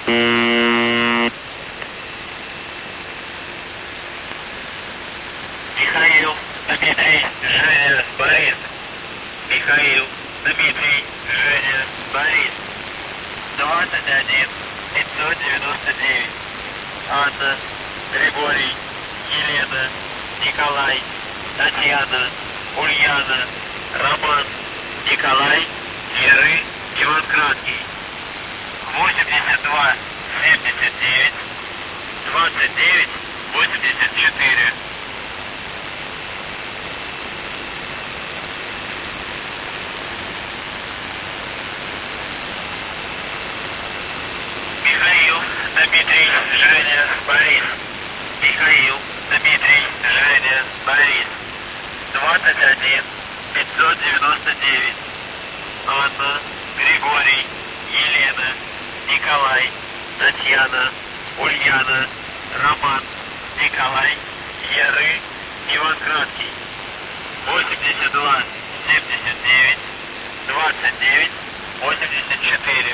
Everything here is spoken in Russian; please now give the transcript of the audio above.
Михаил, Дмитрий, Женя, Борис. Михаил, Дмитрий, Женя, Борис. 21 599. Анна, Григорий, Елена, Николай, Татьяна, Ульяна, Роман, Николай, Серый, Иван Краткий. 82 79 29 84. Михаил, Дмитрий, Женя, Борис. Михаил, Дмитрий, Женя, Борис. 21 599. Анна, Григорий, Елена, Николай, Татьяна, Ульяна, Роман, Николай, Яры, Иван Краткий. 82 79 29 84.